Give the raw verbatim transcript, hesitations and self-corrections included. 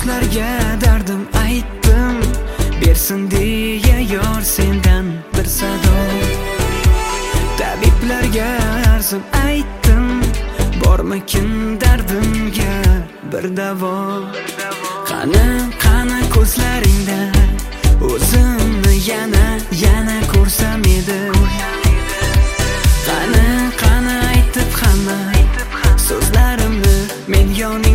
Tabiblarga dardim aytdim, bersin deya yor sendan bir sado. Tabiblarga arzim aytdim, bormikin dardimga bir davo. Qani qani ko'zlaringda o'zimni yana yana ko'rsam edi. Qani qani aytib hamma so'zlarimni men yon